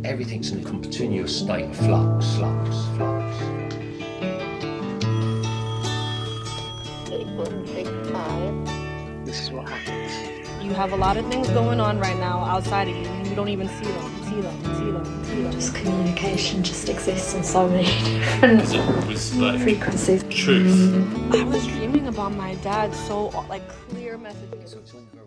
everything's in a continuous state of flux. This is what happens. You have a lot of things going on right now outside of you. You don't even see them. Just communication just exists on so many different frequencies. Truth. I was dreaming about my dad, so like clear messages. So it's only very